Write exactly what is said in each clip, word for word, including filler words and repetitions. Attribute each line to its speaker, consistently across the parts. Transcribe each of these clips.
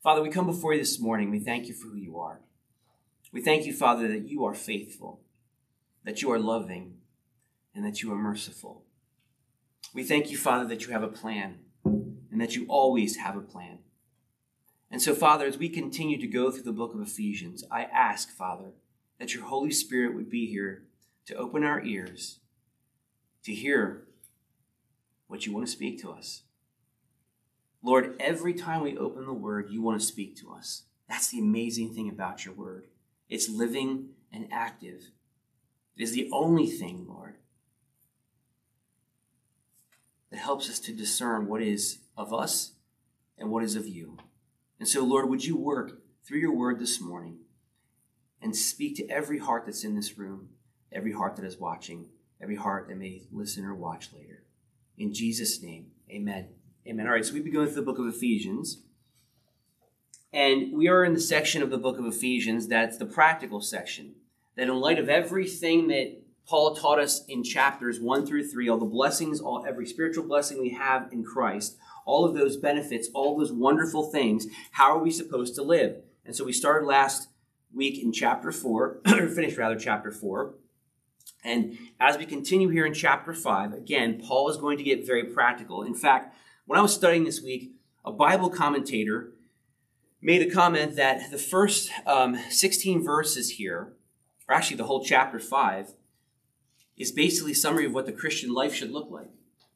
Speaker 1: Father, we come before you this morning. We thank you for who you are. We thank you, Father, that you are faithful, that you are loving, and that you are merciful. We thank you, Father, that you have a plan and that you always have a plan. And so, Father, as we continue to go through the book of Ephesians, I ask, Father, that your Holy Spirit would be here to open our ears, to hear what you want to speak to us. Lord, every time we open the word, you want to speak to us. That's the amazing thing about your word. It's living and active. It is the only thing, Lord, that helps us to discern what is of us and what is of you. And so, Lord, would you work through your word this morning and speak to every heart that's in this room, every heart that is watching, every heart that may listen or watch later. In Jesus' name, amen. Amen. All right, so we've been going through the book of Ephesians. And we are in the section of the book of Ephesians that's the practical section. That in light of everything that Paul taught us in chapters one through three, all the blessings, all every spiritual blessing we have in Christ, all of those benefits, all those wonderful things, how are we supposed to live? And so we started last week in chapter four, or finished rather chapter four. And as we continue here in chapter five, again, Paul is going to get very practical. In fact, when I was studying this week, a Bible commentator made a comment that the first um, sixteen verses here, or actually the whole chapter five, is basically a summary of what the Christian life should look like.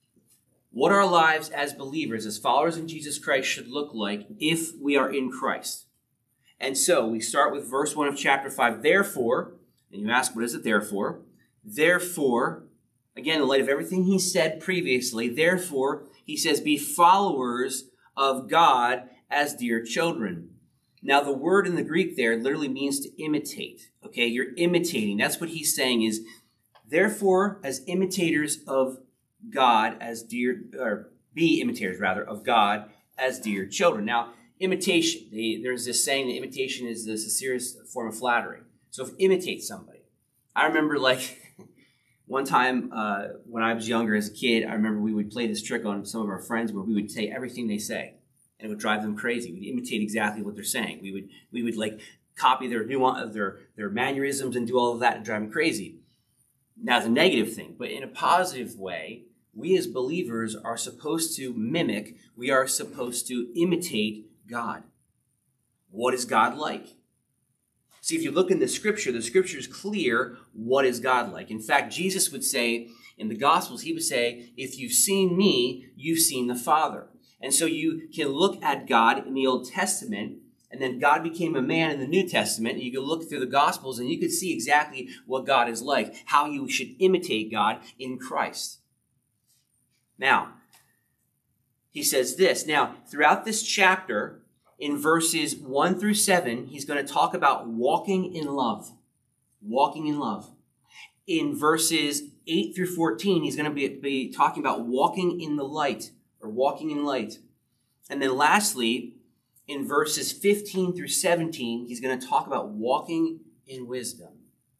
Speaker 1: What our lives as believers, as followers of Jesus Christ, should look like if we are in Christ. And so we start with verse one of chapter five. Therefore, and you ask, what is it therefore? Therefore, again, in light of everything he said previously, therefore, he says, be followers of God as dear children. Now, the word in the Greek there literally means to imitate. Okay, you're imitating. That's what he's saying is, therefore, as imitators of God as dear, or be imitators rather, of God as dear children. Now, imitation, they, there's this saying that imitation is the sincerest form of flattery. So if imitate somebody. I remember like one time uh, when I was younger as a kid, I remember we would play this trick on some of our friends where we would say everything they say. And it would drive them crazy. We'd imitate exactly what they're saying. We would we would like copy their nuance, their their mannerisms and do all of that and drive them crazy. Now, it's a negative thing, but in a positive way, we as believers are supposed to mimic, we are supposed to imitate God. What is God like? See, if you look in the scripture, the scripture is clear what is God like. In fact, Jesus would say in the Gospels, he would say, if you've seen me, you've seen the Father. And so you can look at God in the Old Testament, and then God became a man in the New Testament, and you can look through the Gospels, and you can see exactly what God is like, how you should imitate God in Christ. Now, he says this. Now, throughout this chapter, in verses one through seven, he's going to talk about walking in love. Walking in love. In verses eight through fourteen, he's going to be, be talking about walking in the light, or walking in light. And then lastly, in verses fifteen through seventeen, he's going to talk about walking in wisdom.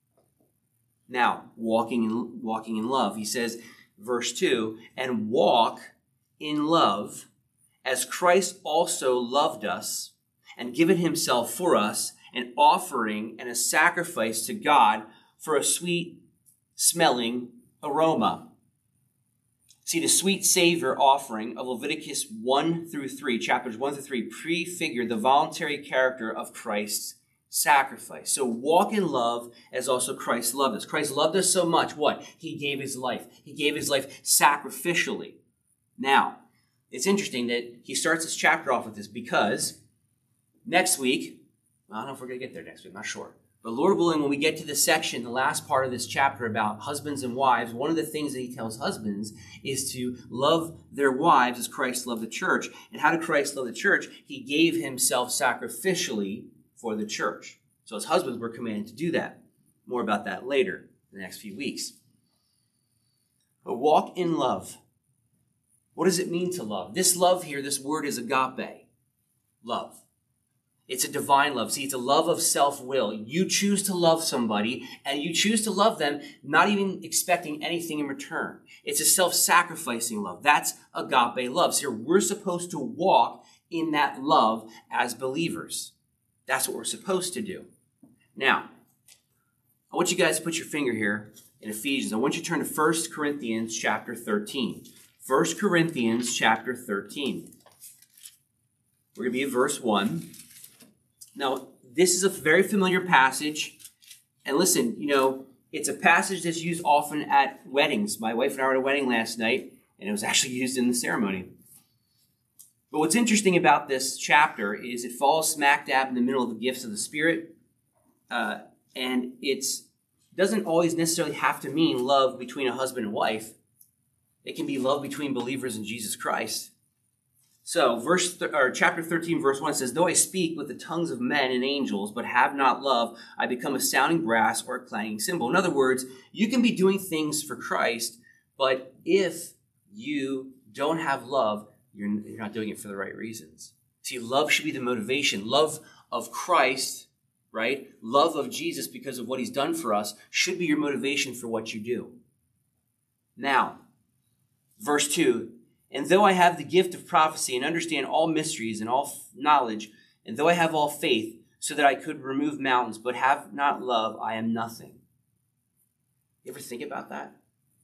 Speaker 1: Now, walking in, walking in love. He says, verse two, and walk in love as Christ also loved us and given himself for us, an offering and a sacrifice to God for a sweet smelling aroma. See, the sweet savor offering of Leviticus one through three, chapters one through three, prefigured the voluntary character of Christ's sacrifice. So walk in love as also Christ loved us. Christ loved us so much, what? He gave his life. He gave his life sacrificially. Now, it's interesting that he starts this chapter off with this because next week, well, I don't know if we're going to get there next week, I'm not sure. But Lord willing, when we get to this section, the last part of this chapter about husbands and wives, one of the things that he tells husbands is to love their wives as Christ loved the church. And how did Christ love the church? He gave himself sacrificially for the church. So as husbands, we're commanded to do that. More about that later in the next few weeks. But walk in love. What does it mean to love? This love here, this word is agape. Love. It's a divine love. See, it's a love of self-will. You choose to love somebody, and you choose to love them, not even expecting anything in return. It's a self-sacrificing love. That's agape love. So we're supposed to walk in that love as believers. That's what we're supposed to do. Now, I want you guys to put your finger here in Ephesians. I want you to turn to First Corinthians chapter thirteen. First Corinthians chapter thirteen. We're going to be at verse one. Now, this is a very familiar passage. And listen, you know, it's a passage that's used often at weddings. My wife and I were at a wedding last night, and it was actually used in the ceremony. But what's interesting about this chapter is it falls smack dab in the middle of the gifts of the Spirit. Uh, and it doesn't always necessarily have to mean love between a husband and wife. It can be love between believers in Jesus Christ. So, verse th- or chapter thirteen, verse one says, "Though I speak with the tongues of men and angels, but have not love, I become a sounding brass or a clanging cymbal." In other words, you can be doing things for Christ, but if you don't have love, you're, you're not doing it for the right reasons. See, love should be the motivation. Love of Christ, right? Love of Jesus because of what he's done for us should be your motivation for what you do. Now, verse two, "And though I have the gift of prophecy and understand all mysteries and all knowledge, and though I have all faith so that I could remove mountains, but have not love, I am nothing." You ever think about that?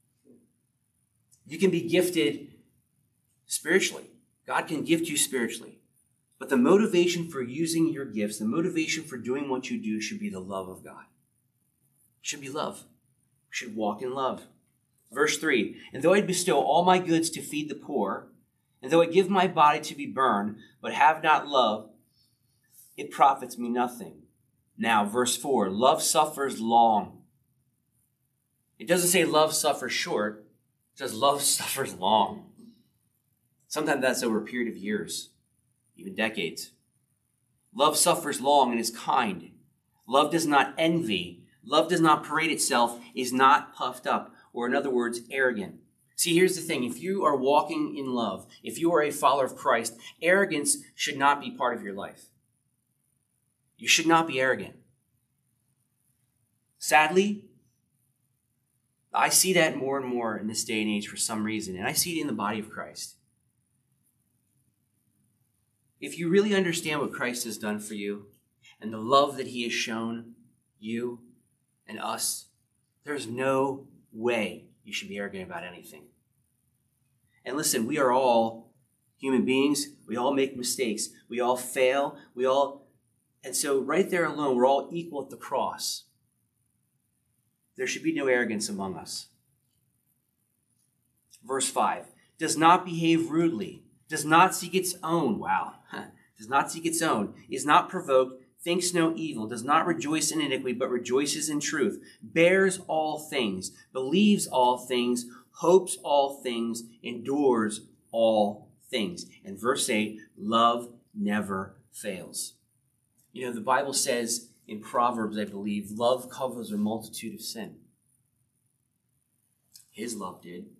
Speaker 1: You can be gifted spiritually. God can gift you spiritually. But the motivation for using your gifts, the motivation for doing what you do should be the love of God. It should be love. We should walk in love. Verse three, "And though I bestow all my goods to feed the poor, and though I give my body to be burned, but have not love, it profits me nothing." Now, verse four, "Love suffers long." It doesn't say love suffers short. It says love suffers long. Sometimes that's over a period of years, even decades. "Love suffers long and is kind. Love does not envy. Love does not parade itself, is not puffed up," or in other words, arrogant. See, here's the thing. If you are walking in love, if you are a follower of Christ, arrogance should not be part of your life. You should not be arrogant. Sadly, I see that more and more in this day and age for some reason, and I see it in the body of Christ. If you really understand what Christ has done for you and the love that he has shown you and us, there's no way you should be arrogant about anything. And listen, we are all human beings. We all make mistakes. We all fail. We all, and so right there alone, we're all equal at the cross. There should be no arrogance among us. Verse five, "Does not behave rudely, does not seek its own," wow, does not seek its own, "is not provoked, thinks no evil, does not rejoice in iniquity, but rejoices in truth, bears all things, believes all things, hopes all things, endures all things." And verse eight, "Love never fails." You know, the Bible says in Proverbs, I believe, love covers a multitude of sin. His love did.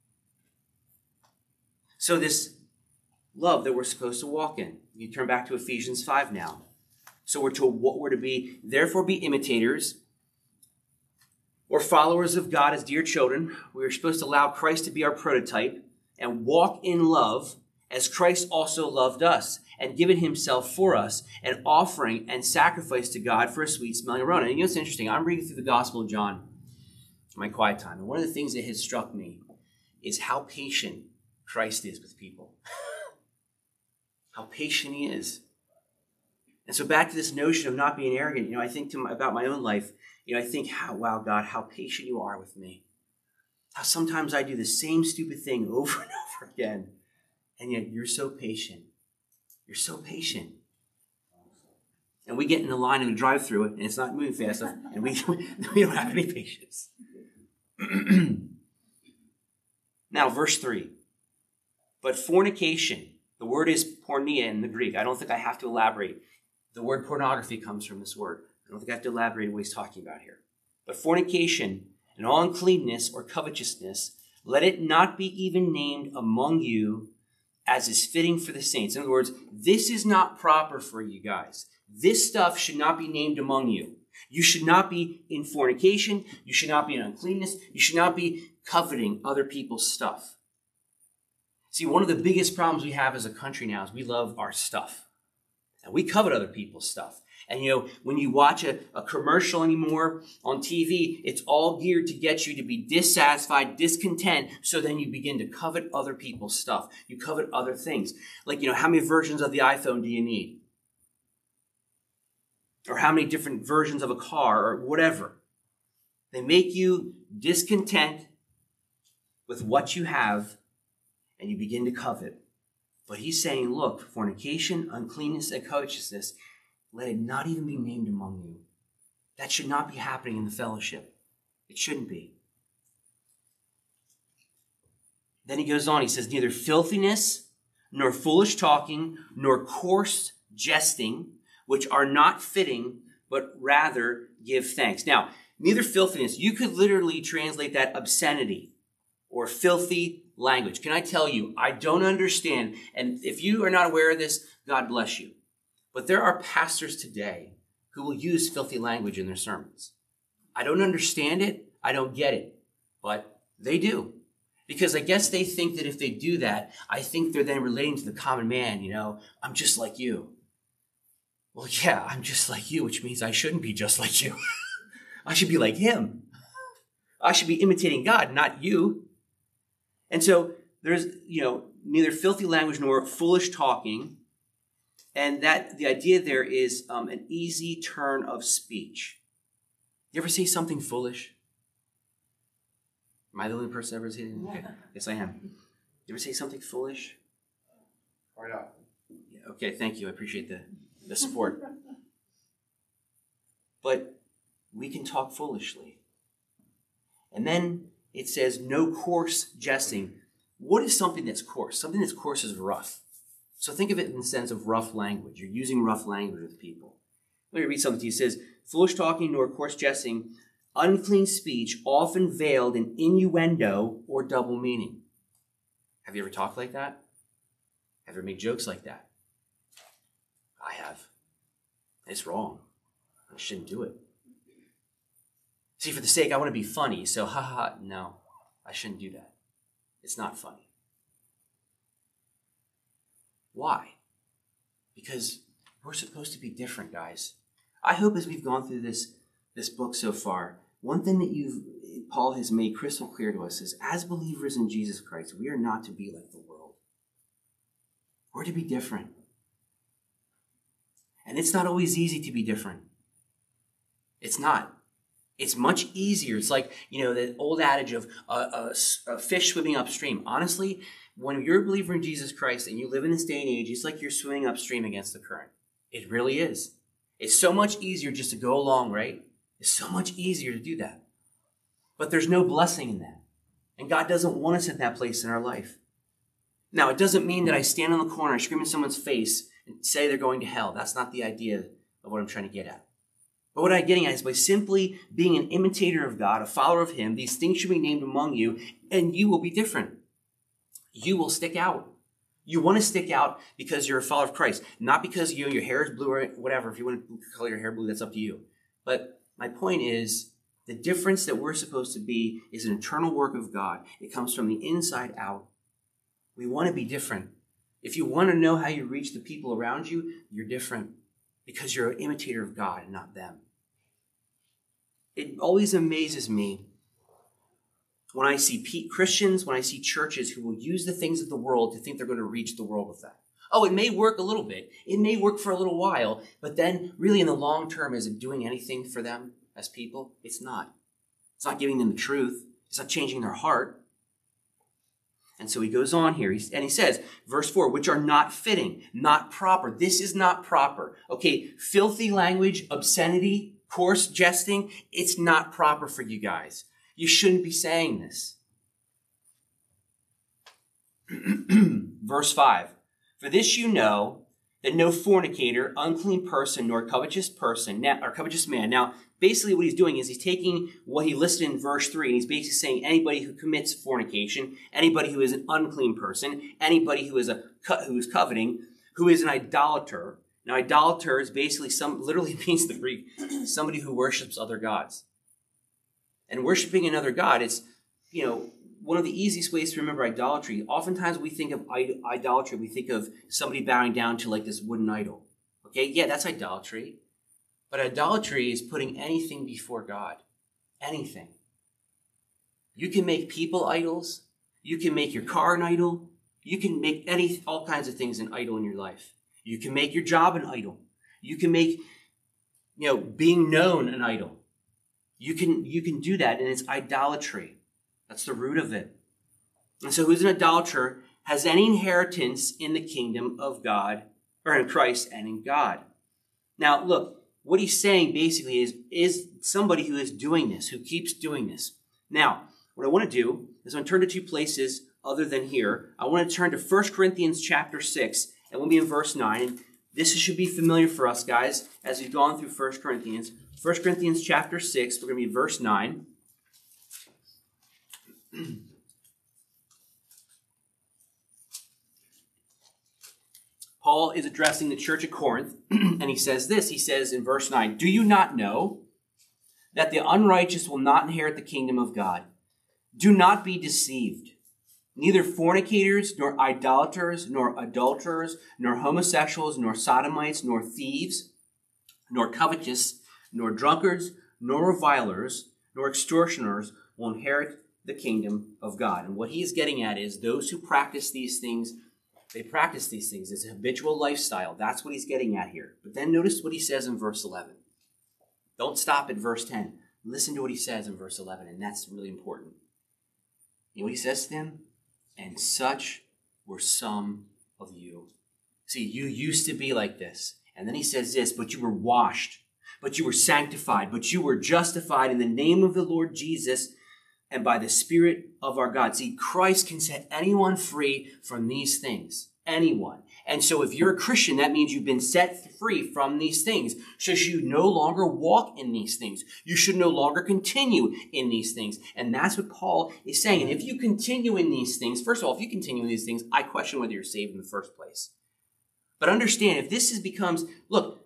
Speaker 1: So this love that we're supposed to walk in, you turn back to Ephesians five now. So we're to what we're to be, "Therefore be imitators or followers of God as dear children." We are supposed to allow Christ to be our prototype and walk in love as Christ also loved us and given himself for us, an offering and sacrifice to God for a sweet smelling aroma. And you know what's interesting? I'm reading through the Gospel of John in my quiet time. And one of the things that has struck me is how patient Christ is with people. How patient he is. And so back to this notion of not being arrogant, you know, I think to my, about my own life, you know, I think, how, wow, God, how patient you are with me. How sometimes I do the same stupid thing over and over again. And yet you're so patient. You're so patient. And we get in the line in the drive-thru and it's not moving fast enough, and we, we don't have any patience. Now, verse three. "But fornication," the word is porneia in the Greek. I don't think I have to elaborate. The word pornography comes from this word. I don't think I have to elaborate what he's talking about here. "But fornication and all uncleanness or covetousness, let it not be even named among you, as is fitting for the saints." In other words, this is not proper for you guys. This stuff should not be named among you. You should not be in fornication. You should not be in uncleanness. You should not be coveting other people's stuff. See, one of the biggest problems we have as a country now is we love our stuff. And we covet other people's stuff. And, you know, when you watch a, a commercial anymore on T V, it's all geared to get you to be dissatisfied, discontent, so then you begin to covet other people's stuff. You covet other things. Like, you know, how many versions of the iPhone do you need? Or how many different versions of a car or whatever. They make you discontent with what you have, and you begin to covet. But he's saying, look, fornication, uncleanness, and covetousness, let it not even be named among you. That should not be happening in the fellowship. It shouldn't be. Then he goes on, he says, neither filthiness, nor foolish talking, nor coarse jesting, which are not fitting, but rather give thanks. Now, neither filthiness, you could literally translate that obscenity or filthy language. Can I tell you, I don't understand, and if you are not aware of this, God bless you. But there are pastors today who will use filthy language in their sermons. I don't understand it, I don't get it, but they do. Because I guess they think that if they do that, I think they're then relating to the common man, you know, I'm just like you. Well, yeah, I'm just like you, which means I shouldn't be just like you. I should be like him. I should be imitating God, not you. And so there's, you know, neither filthy language nor foolish talking. And that the idea there is um, an easy turn of speech. You ever say something foolish? Am I the only person ever say it? Okay. Yes, I am. You ever say something foolish?
Speaker 2: Quite often.
Speaker 1: Yeah, okay, thank you. I appreciate the, the support. But we can talk foolishly. And then it says, no coarse jesting. What is something that's coarse? Something that's coarse is rough. So think of it in the sense of rough language. You're using rough language with people. Let me read something to you. It says, foolish talking nor coarse jesting, unclean speech, often veiled in innuendo or double meaning. Have you ever talked like that? Have you ever made jokes like that? I have. It's wrong. I shouldn't do it. See, for the sake, I want to be funny, so ha ha, no, I shouldn't do that. It's not funny. Why? Because we're supposed to be different, guys. I hope as we've gone through this, this book so far, one thing that you've Paul has made crystal clear to us is, as believers in Jesus Christ, we are not to be like the world. We're to be different. And it's not always easy to be different. It's not. It's much easier. It's like, you know, the old adage of a, a, a fish swimming upstream. Honestly, when you're a believer in Jesus Christ and you live in this day and age, it's like you're swimming upstream against the current. It really is. It's so much easier just to go along, right? It's so much easier to do that. But there's no blessing in that. And God doesn't want us in that place in our life. Now, it doesn't mean that I stand on the corner, I scream in someone's face and say they're going to hell. That's not the idea of what I'm trying to get at. But what I'm getting at is by simply being an imitator of God, a follower of Him, these things should be named among you, and you will be different. You will stick out. You want to stick out because you're a follower of Christ, not because you know, your hair is blue or whatever. If you want to color your hair blue, that's up to you. But my point is, the difference that we're supposed to be is an internal work of God. It comes from the inside out. We want to be different. If you want to know how you reach the people around you, you're different because you're an imitator of God and not them. It always amazes me when I see P- Christians, when I see churches who will use the things of the world to think they're going to reach the world with that. Oh, it may work a little bit. It may work for a little while, but then really in the long term, is it doing anything for them as people? It's not. It's not giving them the truth. It's not changing their heart. And so he goes on here, and he says, verse four, which are not fitting, not proper. This is not proper. Okay, filthy language, obscenity, coarse jesting, it's not proper for you guys. You shouldn't be saying this. Verse five, for this you know that no fornicator, unclean person, nor covetous person, or covetous man. Now, basically what he's doing is he's taking what he listed in verse three, and he's basically saying anybody who commits fornication, anybody who is an unclean person, anybody who is a who is coveting, who is an idolater. Now, idolater is basically some literally means the Greek, somebody who worships other gods. And worshiping another god is, you know, one of the easiest ways to remember idolatry, oftentimes we think of idolatry, we think of somebody bowing down to like this wooden idol. Okay, yeah, that's idolatry. But idolatry is putting anything before God. Anything. You can make people idols. You can make your car an idol. You can make any all kinds of things an idol in your life. You can make your job an idol. You can make, you know, being known an idol. You can, you can do that, and it's idolatry. That's the root of it. And so who's an idolater has any inheritance in the kingdom of God, or in Christ and in God. Now, look, what he's saying basically is, is somebody who is doing this, who keeps doing this. Now, what I want to do is I'm going to turn to two places other than here. I want to turn to First Corinthians chapter six, and we'll be in verse nine. And this should be familiar for us, guys, as we've gone through First Corinthians. First Corinthians chapter six, we're going to be verse nine. Paul is addressing the church at Corinth, and he says this. He says in verse nine, "Do you not know that the unrighteous will not inherit the kingdom of God? Do not be deceived. Neither fornicators, nor idolaters, nor adulterers, nor homosexuals, nor sodomites, nor thieves, nor covetous, nor drunkards, nor revilers, nor extortioners will inherit the kingdom of God." And what he is getting at is those who practice these things, they practice these things. It's a habitual lifestyle. That's what he's getting at here. But then notice what he says in verse eleven. Don't stop at verse ten. Listen to what he says in verse eleven, and that's really important. You know what he says to them? "And such were some of you." See, you used to be like this. And then he says this, "But you were washed, but you were sanctified, but you were justified in the name of the Lord Jesus and by the Spirit of our God." See, Christ can set anyone free from these things. Anyone. And so if you're a Christian, that means you've been set free from these things. So you should no longer walk in these things. You should no longer continue in these things. And that's what Paul is saying. And if you continue in these things, first of all, if you continue in these things, I question whether you're saved in the first place. But understand, if this is becomes, look,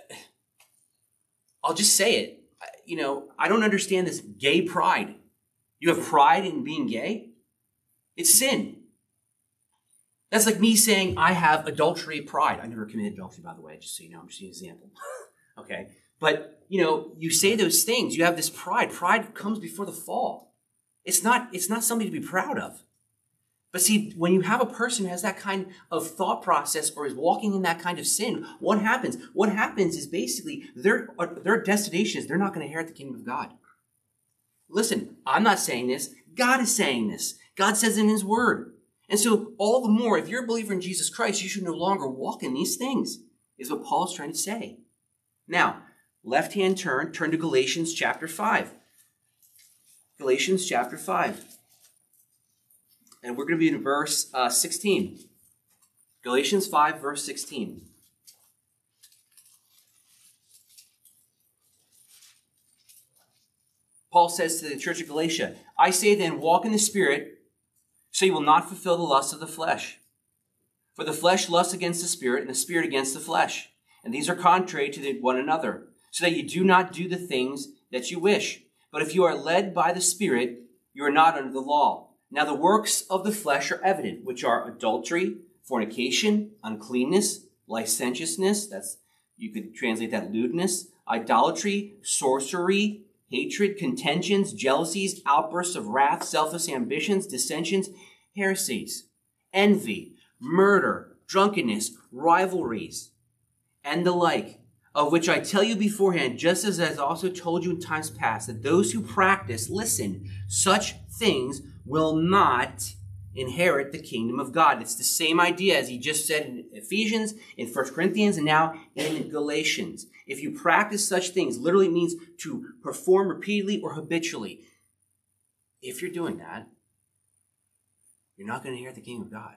Speaker 1: I'll just say it. You know, I don't understand this gay pride. You have pride in being gay? It's sin. That's like me saying I have adultery pride. I never committed adultery, by the way, just so you know. I'm just using an example. Okay? But, you know, you say those things. You have this pride. Pride comes before the fall. It's not, it's not something to be proud of. But see, when you have a person who has that kind of thought process or is walking in that kind of sin, what happens? What happens is basically their, their destination is they're not going to inherit the kingdom of God. Listen, I'm not saying this. God is saying this. God says in his word. And so all the more, if you're a believer in Jesus Christ, you should no longer walk in these things, is what Paul's trying to say. Now, left-hand turn, turn to Galatians chapter five. Galatians chapter five. And we're going to be in verse uh, sixteen. Galatians five, verse sixteen. Paul says to the church of Galatia, "I say then, walk in the Spirit, so you will not fulfill the lusts of the flesh. For the flesh lusts against the Spirit, and the Spirit against the flesh. And these are contrary to one another, so that you do not do the things that you wish. But if you are led by the Spirit, you are not under the law. Now the works of the flesh are evident, which are adultery, fornication, uncleanness, licentiousness," that's, you could translate that lewdness, "idolatry, sorcery, hatred, contentions, jealousies, outbursts of wrath, selfish ambitions, dissensions, heresies, envy, murder, drunkenness, rivalries, and the like, of which I tell you beforehand, just as I have also told you in times past, that those who practice, listen, such things will not inherit the kingdom of God." It's the same idea as he just said in Ephesians, in First Corinthians, and now in Galatians. If you practice such things, literally means to perform repeatedly or habitually. If you're doing that, you're not going to inherit the kingdom of God.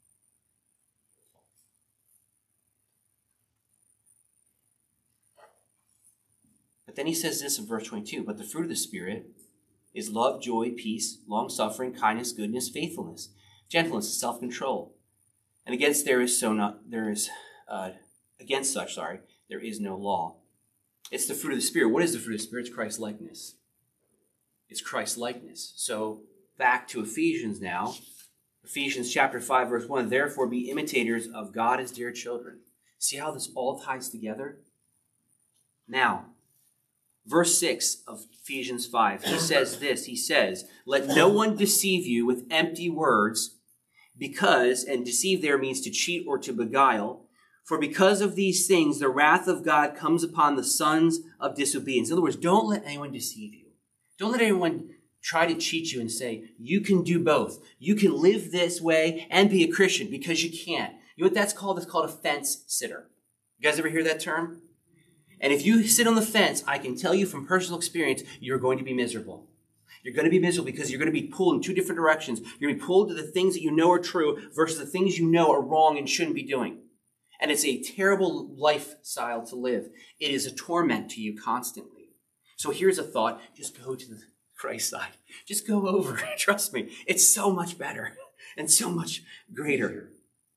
Speaker 1: But then he says this in verse twenty-two, "But the fruit of the Spirit is love, joy, peace, long-suffering, kindness, goodness, faithfulness, gentleness, and self-control. And against there is so not there is uh, against such, sorry, there is no law." It's the fruit of the Spirit. What is the fruit of the Spirit? It's Christ-likeness. It's Christ-likeness. So back to Ephesians now. Ephesians chapter five, verse one, therefore be imitators of God as dear children. See how this all ties together? Now, verse six of Ephesians five, he says this, he says, let no one deceive you with empty words, because, and deceive there means to cheat or to beguile, for because of these things, the wrath of God comes upon the sons of disobedience. In other words, don't let anyone deceive you. Don't let anyone try to cheat you and say, you can do both. You can live this way and be a Christian, because you can't. You know what that's called? It's called a fence sitter. You guys ever hear that term? And if you sit on the fence, I can tell you from personal experience, you're going to be miserable. You're going to be miserable because you're going to be pulled in two different directions. You're going to be pulled to the things that you know are true versus the things you know are wrong and shouldn't be doing. And it's a terrible lifestyle to live. It is a torment to you constantly. So here's a thought. Just go to the Christ side. Just go over. Trust me. It's so much better and so much greater.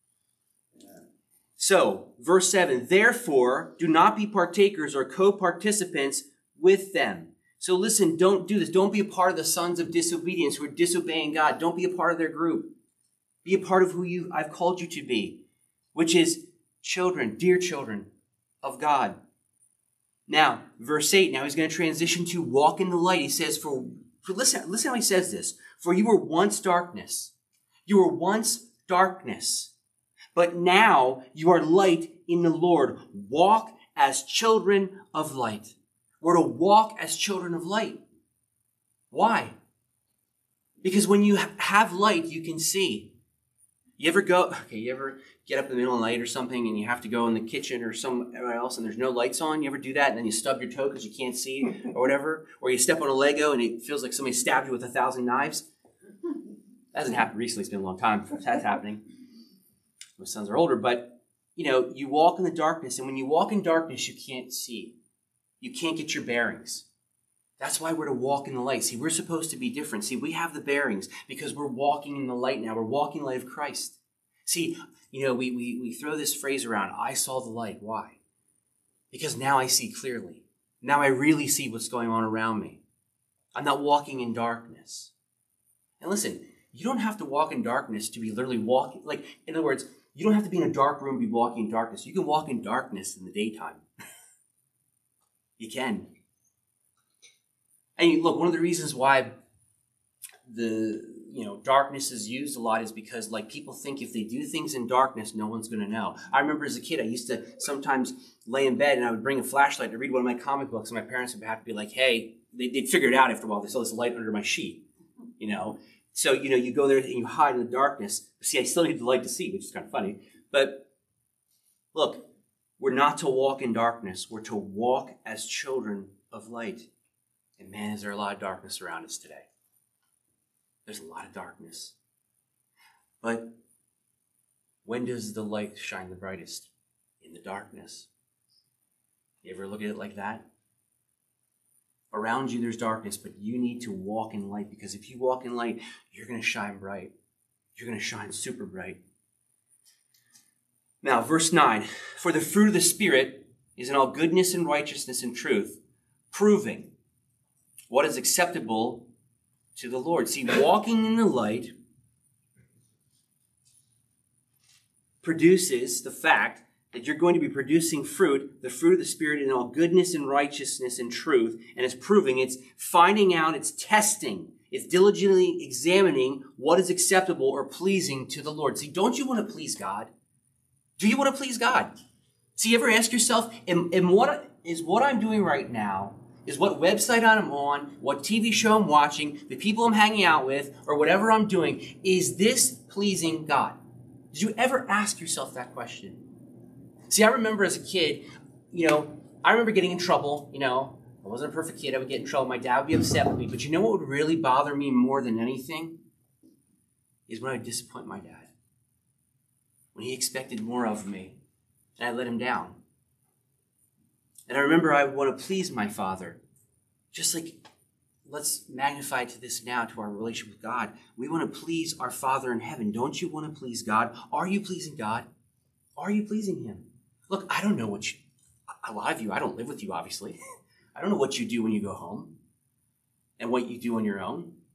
Speaker 1: So, verse seven, therefore, do not be partakers or co-participants with them. So listen, don't do this. Don't be a part of the sons of disobedience who are disobeying God. Don't be a part of their group. Be a part of who you I've called you to be, which is children, dear children of God. Now, verse eight, now he's going to transition to walk in the light. He says, for, for listen, listen how he says this. For you were once darkness. You were once darkness. But now you are light in the Lord. Walk as children of light. We're to walk as children of light. Why? Because when you have light, you can see. You ever go, okay, you ever get up in the middle of the night or something and you have to go in the kitchen or somewhere else and there's no lights on? You ever do that and then you stub your toe because you can't see or whatever? Or you step on a Lego and it feels like somebody stabbed you with a thousand knives? That hasn't happened recently. It's been a long time since that's happening. My sons are older, but, you know, you walk in the darkness, and when you walk in darkness, you can't see. You can't get your bearings. That's why we're to walk in the light. See, we're supposed to be different. See, we have the bearings because we're walking in the light now. We're walking in the light of Christ. See, you know, we, we, we throw this phrase around, I saw the light. Why? Because now I see clearly. Now I really see what's going on around me. I'm not walking in darkness. And listen, you don't have to walk in darkness to be literally walking. Like, in other words, you don't have to be in a dark room to be walking in darkness. You can walk in darkness in the daytime. You can. And look, one of the reasons why the, you know, darkness is used a lot is because, like, people think if they do things in darkness, no one's going to know. I remember as a kid, I used to sometimes lay in bed and I would bring a flashlight to read one of my comic books, and my parents would have to be like, hey, they, they'd figure it out after a while. They saw this light under my sheet, you know. So, you know, you go there and you hide in the darkness. See, I still need the light to see, which is kind of funny. But look, we're not to walk in darkness. We're to walk as children of light. And man, is there a lot of darkness around us today. There's a lot of darkness. But when does the light shine the brightest? In the darkness. You ever look at it like that? Around you, there's darkness, but you need to walk in light, because if you walk in light, you're going to shine bright. You're going to shine super bright. Now, verse nine, for the fruit of the Spirit is in all goodness and righteousness and truth, proving what is acceptable to the Lord. See, walking in the light produces the fact that you're going to be producing fruit, the fruit of the Spirit in all goodness and righteousness and truth. And it's proving, it's finding out, it's testing, it's diligently examining what is acceptable or pleasing to the Lord. See, don't you want to please God? Do you want to please God? See, you ever ask yourself, am, am what, is what I'm doing right now, is what website I'm on, what T V show I'm watching, the people I'm hanging out with, or whatever I'm doing, is this pleasing God? Did you ever ask yourself that question? See, I remember as a kid, you know, I remember getting in trouble, you know. I wasn't a perfect kid. I would get in trouble. My dad would be upset with me. But you know what would really bother me more than anything? Is when I would disappoint my dad. When he expected more of me, and I let him down. And I remember I would want to please my father. Just like, let's magnify to this now, to our relationship with God. We want to please our Father in heaven. Don't you want to please God? Are you pleasing God? Are you pleasing him? Look, I don't know what you, a lot of you, I don't live with you, obviously. I don't know what you do when you go home and what you do on your own.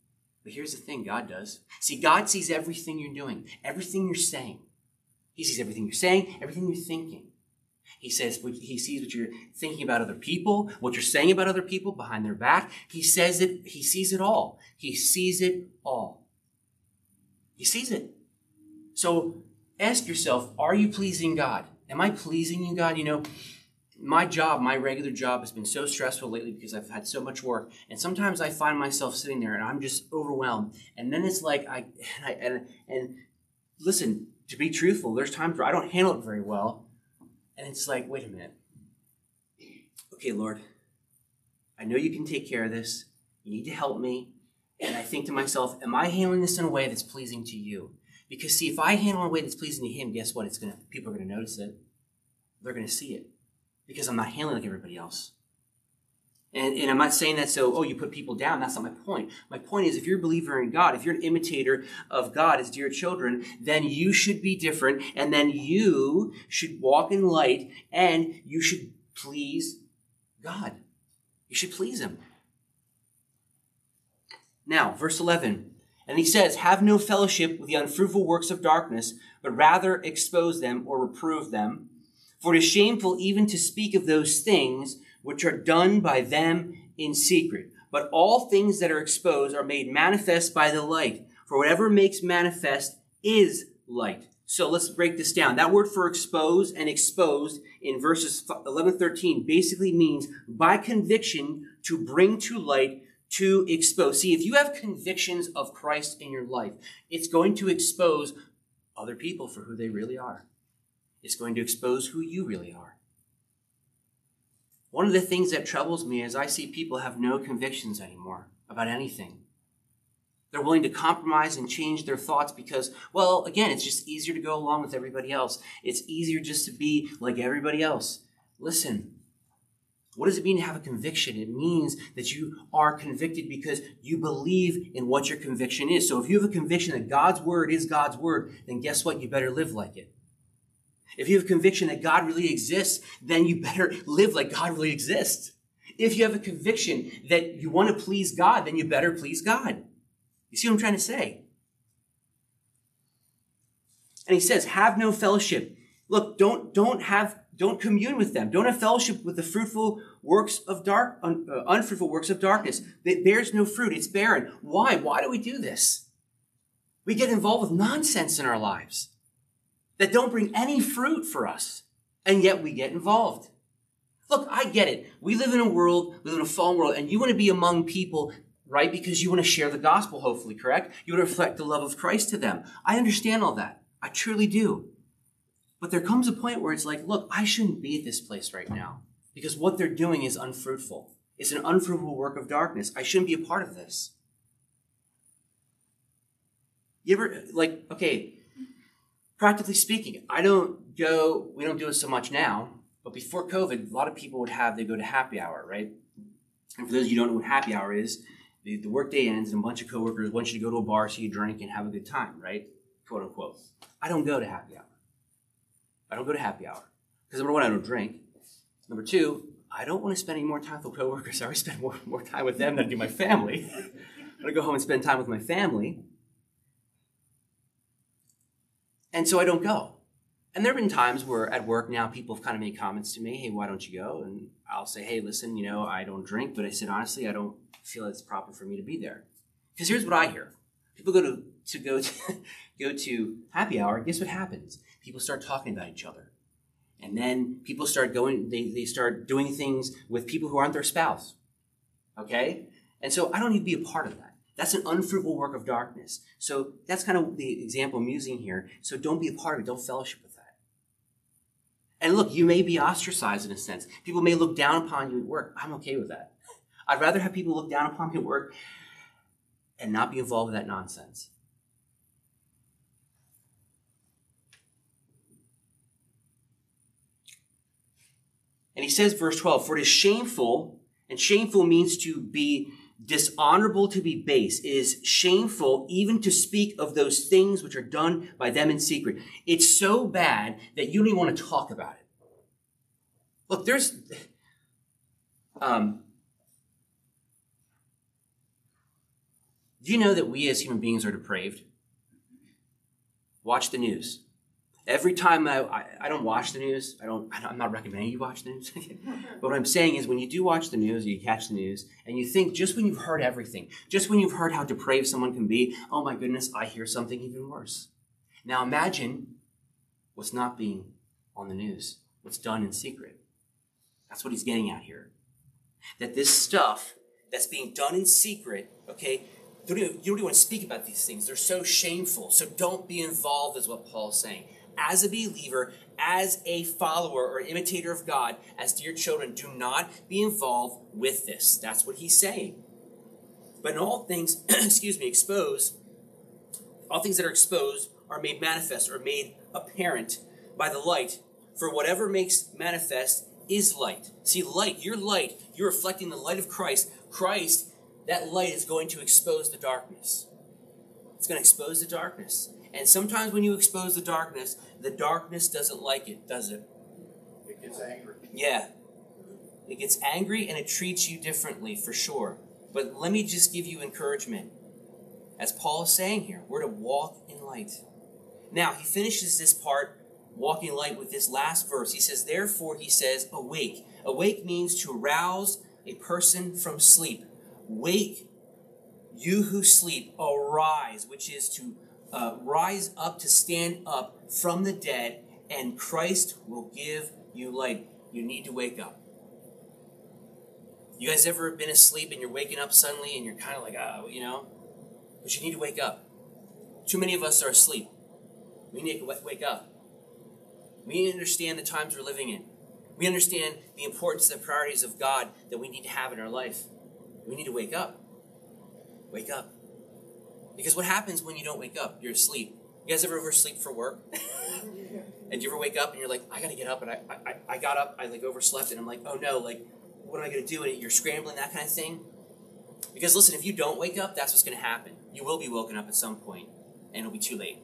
Speaker 1: But here's the thing God does. See, God sees everything you're doing, everything you're saying. He sees everything you're saying, everything you're thinking. He says, he sees what you're thinking about other people, what you're saying about other people behind their back. He says it, he sees it all. He sees it all. He sees it. So ask yourself, are you pleasing God? Am I pleasing you, God? You know, my job, my regular job has been so stressful lately because I've had so much work. And sometimes I find myself sitting there and I'm just overwhelmed. And then it's like, I, and, I, and, and listen, to be truthful, there's times where I don't handle it very well. And it's like, wait a minute. Okay, Lord, I know you can take care of this. You need to help me. And I think to myself, am I handling this in a way that's pleasing to you? Because see, if I handle it in a way that's pleasing to him, guess what? It's gonna people are gonna notice it. They're gonna see it. Because I'm not handling like everybody else. And, and I'm not saying that so, oh, you put people down. That's not my point. My point is, if you're a believer in God, if you're an imitator of God as dear children, then you should be different, and then you should walk in light, and you should please God. You should please him. Now, verse eleven. And he says, have no fellowship with the unfruitful works of darkness, but rather expose them or reprove them. For it is shameful even to speak of those things which are done by them in secret. But all things that are exposed are made manifest by the light. For whatever makes manifest is light. So let's break this down. That word for expose and exposed in verses eleven, thirteen basically means by conviction to bring to light, to expose. See, if you have convictions of Christ in your life, it's going to expose other people for who they really are. It's going to expose who you really are. One of the things that troubles me is I see people have no convictions anymore about anything. They're willing to compromise and change their thoughts because, well, again, it's just easier to go along with everybody else. It's easier just to be like everybody else. Listen, what does it mean to have a conviction? It means that you are convicted because you believe in what your conviction is. So if you have a conviction that God's word is God's word, then guess what? You better live like it. If you have a conviction that God really exists, then you better live like God really exists. If you have a conviction that you want to please God, then you better please God. You see what I'm trying to say? And he says, have no fellowship. Look, don't, don't have, don't commune with them. Don't have fellowship with the fruitful works of dark, un, uh, unfruitful works of darkness. It bears no fruit. It's barren. Why? Why do we do this? We get involved with nonsense in our lives that don't bring any fruit for us, and yet we get involved. Look, I get it. We live in a world, we live in a fallen world, and you want to be among people, right, because you want to share the gospel, hopefully, correct? You want to reflect the love of Christ to them. I understand all that. I truly do. But there comes a point where it's like, look, I shouldn't be at this place right now, because what they're doing is unfruitful. It's an unfruitful work of darkness. I shouldn't be a part of this. You ever, like, okay, practically speaking, I don't go, we don't do it so much now, but before COVID, a lot of people would have, they go to happy hour, right? And for those of you who don't know what happy hour is, the, the workday ends and a bunch of coworkers want you to go to a bar so you drink and have a good time, right? Quote unquote. I don't go to happy hour. I don't go to happy hour. Because number one, I don't drink. Number two, I don't want to spend any more time with coworkers. I already spend more, more time with them than I do my family. I'm going to go home and spend time with my family. And so I don't go. And there have been times where at work now people have kind of made comments to me, hey, why don't you go? And I'll say, hey, listen, you know, I don't drink. But I said, honestly, I don't feel it's proper for me to be there. Because here's what I hear. People go to, to go to go to happy hour. Guess what happens? People start talking about each other. And then people start going, they, they start doing things with people who aren't their spouse. Okay? And so I don't need to be a part of that. That's an unfruitful work of darkness. So that's kind of the example I'm using here. So don't be a part of it. Don't fellowship with that. And look, you may be ostracized in a sense. People may look down upon you at work. I'm okay with that. I'd rather have people look down upon me at work and not be involved with that nonsense. And he says, verse twelve, for it is shameful, and shameful means to be dishonorable, to be base. It is shameful even to speak of those things which are done by them in secret. It's so bad that you don't even want to talk about it. Look, there's, um, Do you know that we as human beings are depraved? Watch the news. Every time I, I, I don't watch the news, I don't, I'm not recommending you watch the news. But what I'm saying is when you do watch the news, or you catch the news, and you think just when you've heard everything, just when you've heard how depraved someone can be, oh my goodness, I hear something even worse. Now imagine what's not being on the news, what's done in secret. That's what he's getting at here. That this stuff that's being done in secret, okay, you don't even, you don't even want to speak about these things. They're so shameful. So don't be involved is what Paul's saying. As a believer, as a follower or imitator of God, as dear children, do not be involved with this. That's what he's saying. But in all things, excuse me, exposed, all things that are exposed are made manifest or made apparent by the light. For whatever makes manifest is light. See, light, your light, you're reflecting the light of Christ. Christ, that light is going to expose the darkness. It's going to expose the darkness. And sometimes when you expose the darkness, the darkness doesn't like it, does it?
Speaker 2: It gets angry.
Speaker 1: Yeah. It gets angry and it treats you differently, for sure. But let me just give you encouragement. As Paul is saying here, we're to walk in light. Now, he finishes this part, walking in light, with this last verse. He says, therefore, he says, awake. Awake means to arouse a person from sleep. Wake, you who sleep, arise, which is to Uh, rise up, to stand up from the dead, and Christ will give you light. You need to wake up. You guys ever been asleep and you're waking up suddenly and you're kind of like, oh, you know? But you need to wake up. Too many of us are asleep. We need to wake up. We need to understand the times we're living in. We understand the importance and the priorities of God that we need to have in our life. We need to wake up. Wake up. Because what happens when you don't wake up? You're asleep. You guys ever oversleep for work? And you ever wake up and you're like, I got to get up. And I, I, I got up, I like overslept, and I'm like, oh no, like, what am I going to do? And you're scrambling, that kind of thing. Because listen, if you don't wake up, that's what's going to happen. You will be woken up at some point, and it'll be too late.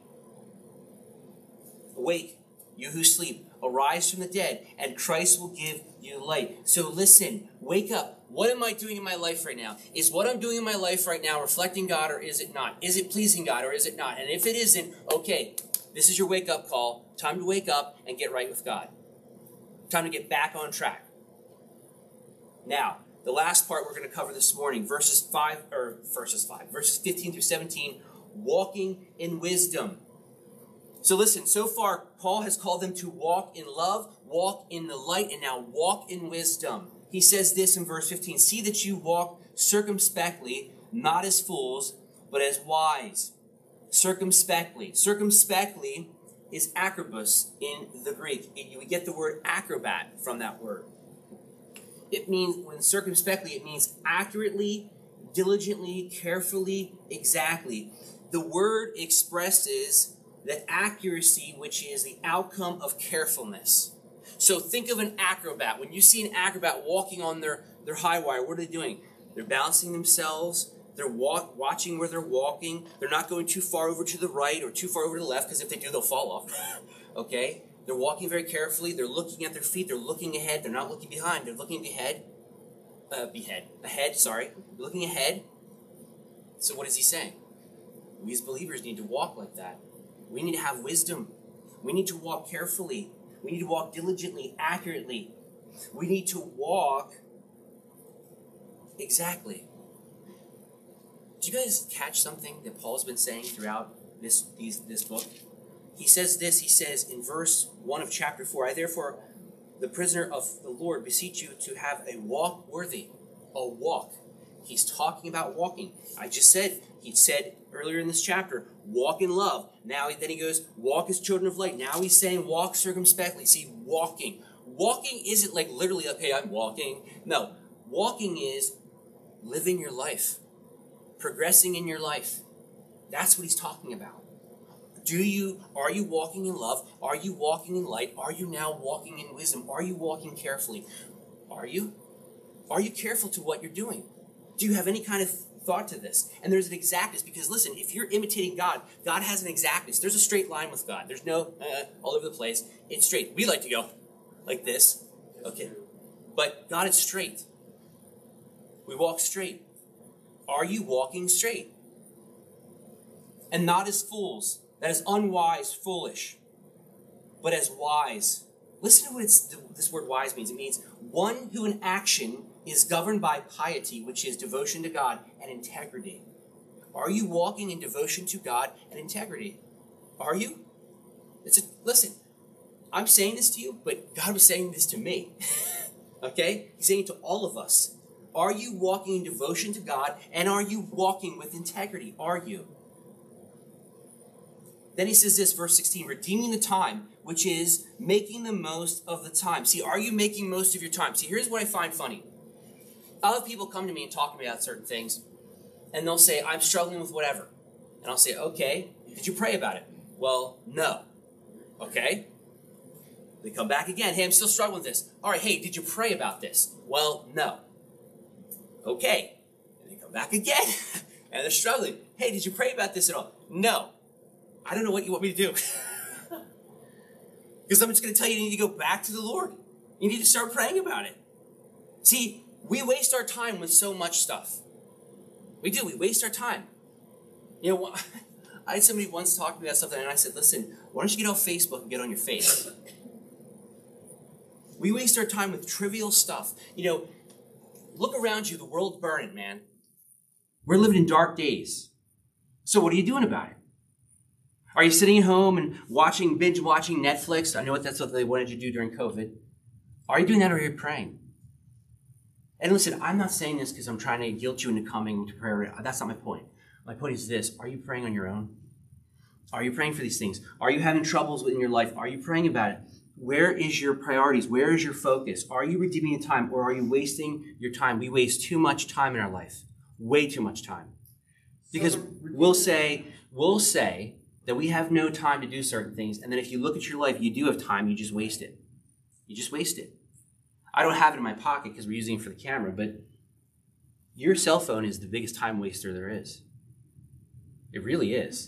Speaker 1: Awake, you who sleep, arise from the dead, and Christ will give you light. So listen, wake up. What am I doing in my life right now? Is what I'm doing in my life right now reflecting God, or is it not? Is it pleasing God, or is it not? And if it isn't, okay, this is your wake-up call. Time to wake up and get right with God. Time to get back on track. Now, the last part we're going to cover this morning, verses five, or verses five, verses fifteen through seventeen, walking in wisdom. So listen, so far, Paul has called them to walk in love, walk in the light, and now walk in wisdom. He says this in verse fifteen, see that you walk circumspectly, not as fools, but as wise. Circumspectly. Circumspectly is acrobus in the Greek. We get the word acrobat from that word. It means, when circumspectly, it means accurately, diligently, carefully, exactly. The word expresses the accuracy, which is the outcome of carefulness. So think of an acrobat. When you see an acrobat walking on their, their high wire, what are they doing? They're balancing themselves. They're walk, watching where they're walking. They're not going too far over to the right or too far over to the left, because if they do, they'll fall off. Okay? They're walking very carefully. They're looking at their feet. They're looking ahead. They're not looking behind. They're looking ahead. Uh, behead. Ahead, sorry. They're looking ahead. So what is he saying? We as believers need to walk like that. We need to have wisdom. We need to walk carefully. We need to walk diligently, accurately. We need to walk exactly. Do you guys catch something that Paul's been saying throughout this these, this book? He says this, he says in verse one of chapter four, I therefore, the prisoner of the Lord, beseech you to have a walk worthy. A walk. He's talking about walking. I just said, he said earlier in this chapter, walk in love. Now then he goes, walk as children of light. Now he's saying walk circumspectly. See, walking. Walking isn't like literally, okay, I'm walking. No, walking is living your life. Progressing in your life. That's what he's talking about. Do you, are you walking in love? Are you walking in light? Are you now walking in wisdom? Are you walking carefully? Are you? Are you careful to what you're doing? Do you have any kind of thought to this? And there's an exactness, because listen, if you're imitating God, God has an exactness. There's a straight line with God. There's no uh, all over the place. It's straight. We like to go like this. Okay. But God is straight. We walk straight. Are you walking straight? and not as fools, that is unwise, foolish, but as wise. Listen to what it's, this word wise means. It means one who in action is governed by piety, which is devotion to God, and integrity. Are you walking in devotion to God and integrity? Are you? It's a, listen, I'm saying this to you, but God was saying this to me. Okay? He's saying it to all of us. Are you walking in devotion to God, and are you walking with integrity? Are you? Then he says this, verse sixteen, redeeming the time, which is making the most of the time. See, are you making most of your time? See, here's what I find funny. I'll have people come to me and talk to me about certain things, and they'll say, I'm struggling with whatever. And I'll say, okay, did you pray about it? Well, no. Okay. They come back again. Hey, I'm still struggling with this. All right, hey, did you pray about this? Well, no. Okay. And they come back again, and they're struggling. Hey, did you pray about this at all? No. I don't know what you want me to do. Because I'm just going to tell you, you need to go back to the Lord. You need to start praying about it. See, we waste our time with so much stuff. We do. We waste our time. You know, I had somebody once talk to me about something, and I said, listen, why don't you get off Facebook and get on your face? We waste our time with trivial stuff. You know, look around you. The world's burning, man. We're living in dark days. So what are you doing about it? Are you sitting at home and watching, binge watching Netflix? I know what that's what they wanted you to do during COVID. Are you doing that, or are you praying? And listen, I'm not saying this because I'm trying to guilt you into coming to prayer. That's not my point. My point is this. Are you praying on your own? Are you praying for these things? Are you having troubles in your life? Are you praying about it? Where is your priorities? Where is your focus? Are you redeeming the time, or are you wasting your time? We waste too much time in our life. Way too much time. Because we'll say, we'll say that we have no time to do certain things, and then if you look at your life, you do have time, you just waste it. You just waste it. I don't have it in my pocket because we're using it for the camera, but your cell phone is the biggest time waster there is. It really is.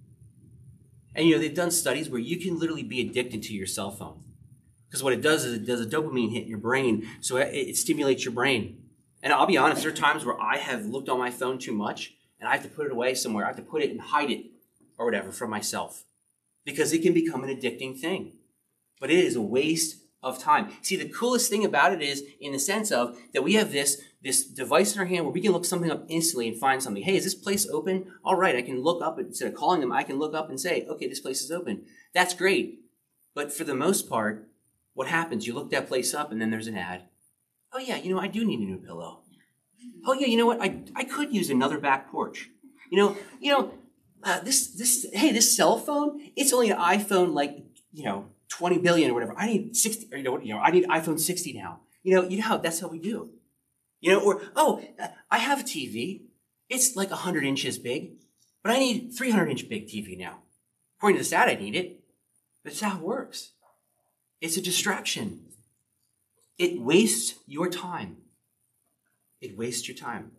Speaker 1: And you know, they've done studies where you can literally be addicted to your cell phone. Because what it does is it does a dopamine hit in your brain, so it, it stimulates your brain. And I'll be honest, there are times where I have looked on my phone too much, and I have to put it away somewhere. I have to put it and hide it, or whatever, from myself. Because it can become an addicting thing. But it is a waste of time. See, the coolest thing about it is in the sense of that we have this, this device in our hand where we can look something up instantly and find something. Hey, is this place open? All right, I can look up, instead of calling them, I can look up and say, okay, this place is open. That's great. But for the most part, what happens? You look that place up and then there's an ad. Oh yeah, you know, I do need a new pillow. Oh yeah, you know what? I, I could use another back porch. You know, you know, uh, this, this, hey, this cell phone, it's only an iPhone like, you know, twenty billion or whatever. I need sixty, or, you know, you know, I need iPhone sixty now. You know, you know how that's how we do. You know, or, oh, I have a T V. It's like one hundred inches big, but I need three hundred inch big T V now. According to this ad, I need it. But it's how it works. It's a distraction. It wastes your time. It wastes your time.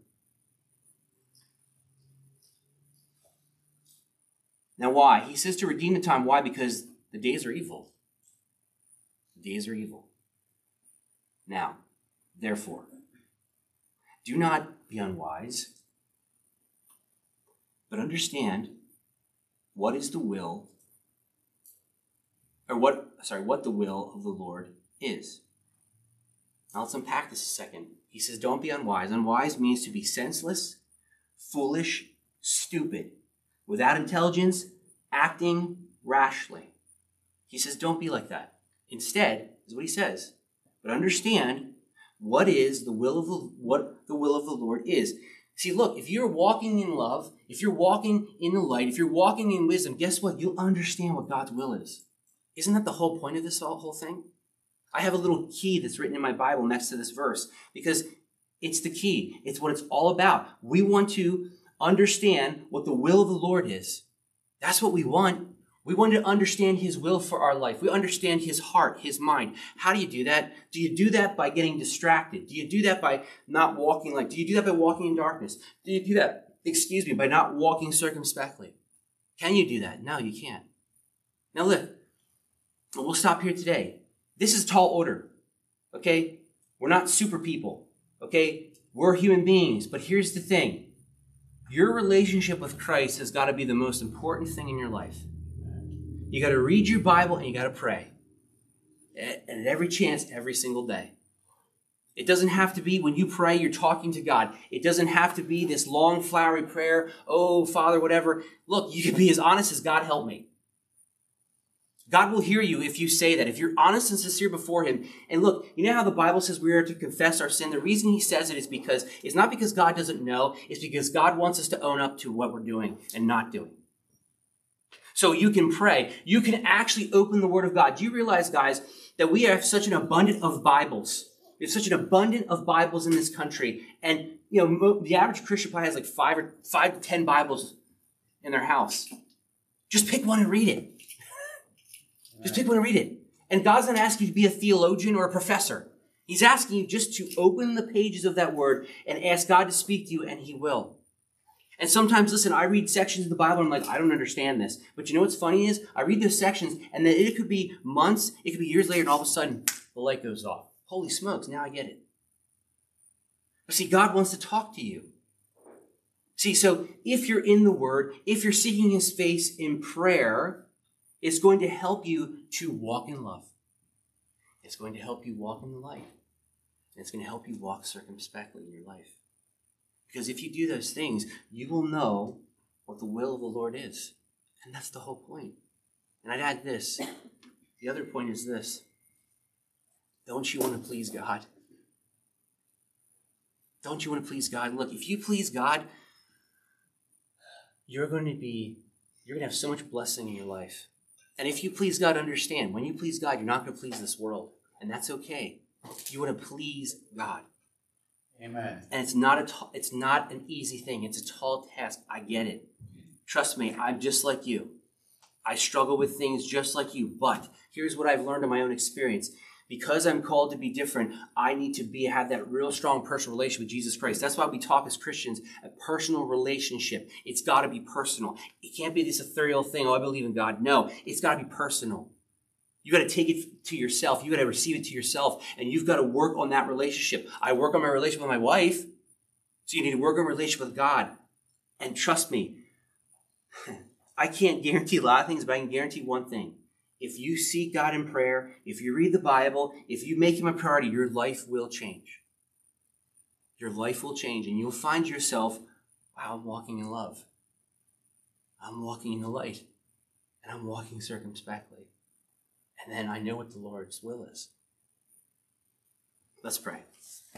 Speaker 1: Now, why? He says to redeem the time. Why? Because the days are evil. The days are evil. Now, therefore, do not be unwise, but understand what is the will, or what, sorry, what the will of the Lord is. Now let's unpack this a second. He says, don't be unwise. Unwise means to be senseless, foolish, stupid, without intelligence, acting rashly. He says, don't be like that. Instead, is what he says, but understand what is the will of the, what the will of the Lord is. See, look, if you're walking in love, if you're walking in the light, if you're walking in wisdom, guess what? You'll understand what God's will is. Isn't that the whole point of this whole thing? I have a little key that's written in my Bible next to this verse because it's the key. It's what it's all about. We want to understand what the will of the Lord is. That's what we want. We want to understand his will for our life. We understand his heart, his mind. How do you do that? Do you do that by getting distracted? Do you do that by not walking like, do you do that by walking in darkness? Do you do that, excuse me, by not walking circumspectly? Can you do that? No, you can't. Now look, we'll stop here today. This is tall order, okay? We're not super people, okay? We're human beings, but here's the thing. Your relationship with Christ has got to be the most important thing in your life. You got to read your Bible and you got to pray. And at every chance, every single day. It doesn't have to be when you pray, you're talking to God. It doesn't have to be this long, flowery prayer, oh, Father, whatever. Look, you can be as honest as God help me. God will hear you if you say that, if you're honest and sincere before him. And look, you know how the Bible says we are to confess our sin? The reason he says it is because it's not because God doesn't know. It's because God wants us to own up to what we're doing and not doing. So you can pray. You can actually open the Word of God. Do you realize, guys, that we have such an abundance of Bibles? We have such an abundance of Bibles in this country. And, you know, the average Christian probably has like five or five to ten Bibles in their house. Just pick one and read it. Just pick one and read it. And God's not asking you to be a theologian or a professor. He's asking you just to open the pages of that Word and ask God to speak to you, and he will. And sometimes, listen, I read sections of the Bible and I'm like, I don't understand this. But you know what's funny is I read those sections and then it could be months, it could be years later, and all of a sudden the light goes off. Holy smokes, now I get it. But see, God wants to talk to you. See, so if you're in the Word, if you're seeking his face in prayer, it's going to help you to walk in love. It's going to help you walk in the light. And it's going to help you walk circumspectly in your life. Because if you do those things, you will know what the will of the Lord is. And that's the whole point. And I'd add this. The other point is this. Don't you want to please God? Don't you want to please God? Look, if you please God, you're going to be, you're going to have so much blessing in your life. And if you please God, understand, when you please God, you're not going to please this world. And that's okay. You want to please God.
Speaker 2: Amen.
Speaker 1: And it's not a t- it's not an easy thing. It's a tall task. I get it. Trust me, I'm just like you. I struggle with things just like you. But here's what I've learned in my own experience. Because I'm called to be different, I need to be have that real strong personal relationship with Jesus Christ. That's why we talk as Christians, a personal relationship. It's got to be personal. It can't be this ethereal thing, oh, I believe in God. No, it's got to be personal. You got to take it to yourself. You got to receive it to yourself. And you've got to work on that relationship. I work on my relationship with my wife. So you need to work on a relationship with God. And trust me, I can't guarantee a lot of things, but I can guarantee one thing. If you seek God in prayer, if you read the Bible, if you make him a priority, your life will change. Your life will change. And you'll find yourself, wow, I'm walking in love. I'm walking in the light. And I'm walking circumspectly. And then I know what the Lord's will is. Let's pray.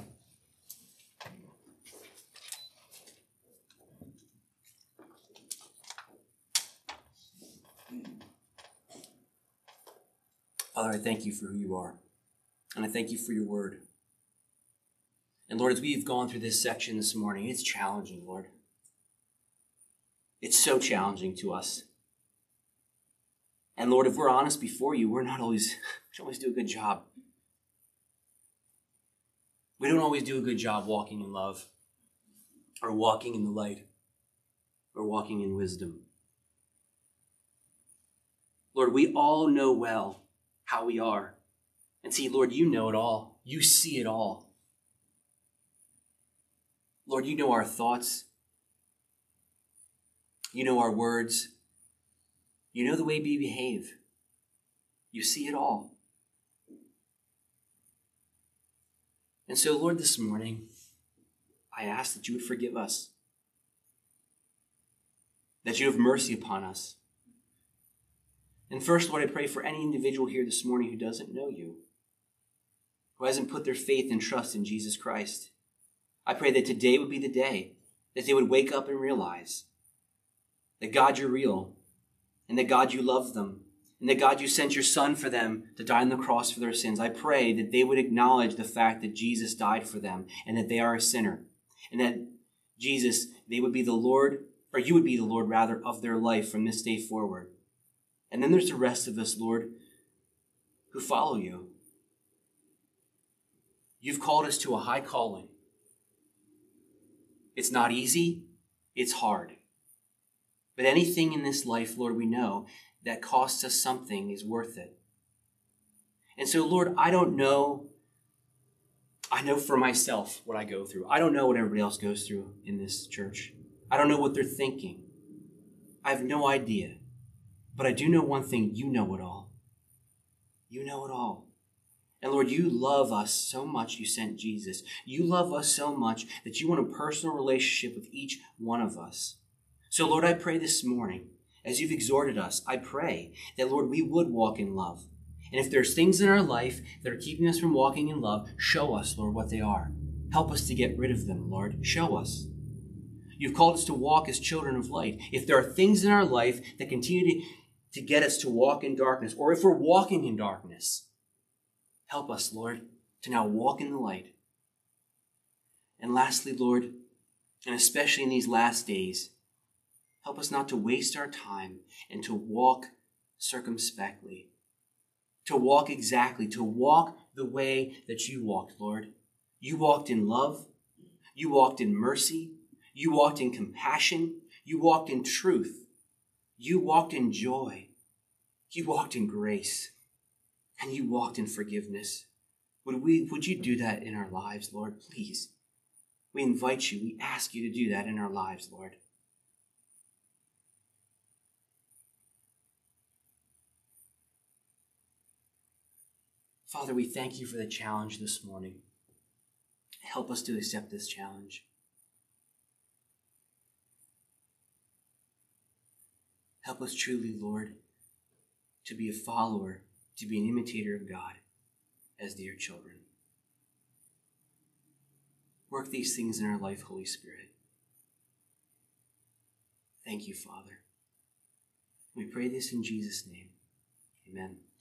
Speaker 1: Father, I thank you for who you are. And I thank you for your word. And Lord, as we've gone through this section this morning, it's challenging, Lord. It's so challenging to us. And Lord, if we're honest before you, we're not always, we don't always do a good job. We don't always do a good job walking in love, or walking in the light, or walking in wisdom. Lord, we all know well how we are. And see, Lord, you know it all. You see it all. Lord, you know our thoughts. You know our words. You know the way we behave. You see it all. And so, Lord, this morning, I ask that you would forgive us. That you have mercy upon us. And first, Lord, I pray for any individual here this morning who doesn't know you, who hasn't put their faith and trust in Jesus Christ. I pray that today would be the day that they would wake up and realize that, God, you're real, and that, God, you love them, and that, God, you sent your Son for them to die on the cross for their sins. I pray that they would acknowledge the fact that Jesus died for them and that they are a sinner, and that, Jesus, they would be the Lord, or you would be the Lord, rather, of their life from this day forward. And then there's the rest of us, Lord, who follow you. You've called us to a high calling. It's not easy. It's hard. But anything in this life, Lord, we know that costs us something is worth it. And so, Lord, I don't know. I know for myself what I go through. I don't know what everybody else goes through in this church. I don't know what they're thinking. I have no idea. But I do know one thing. You know it all. You know it all. And Lord, you love us so much you sent Jesus. You love us so much that you want a personal relationship with each one of us. So Lord, I pray this morning, as you've exhorted us, I pray that, Lord, we would walk in love. And if there's things in our life that are keeping us from walking in love, show us, Lord, what they are. Help us to get rid of them, Lord. Show us. You've called us to walk as children of light. If there are things in our life that continue to, to get us to walk in darkness, or if we're walking in darkness, help us, Lord, to now walk in the light. And lastly, Lord, and especially in these last days, help us not to waste our time and to walk circumspectly, to walk exactly, to walk the way that you walked, Lord. You walked in love. You walked in mercy. You walked in compassion. You walked in truth. You walked in joy. You walked in grace. And you walked in forgiveness. Would we, would you do that in our lives, Lord? Please. We invite you. We ask you to do that in our lives, Lord. Father, we thank you for the challenge this morning. Help us to accept this challenge. Help us truly, Lord, to be a follower, to be an imitator of God as dear children. Work these things in our life, Holy Spirit. Thank you, Father. We pray this in Jesus' name. Amen.